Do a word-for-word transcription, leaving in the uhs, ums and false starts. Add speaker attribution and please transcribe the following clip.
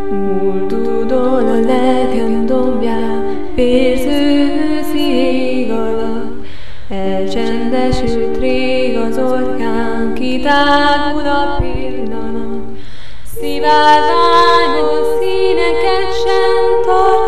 Speaker 1: Múltudol a lelkem dombján, vérző szíg alatt. Elcsendesült rég az orkán, kitágul a pillanat. Szivárványos színeket sem tart.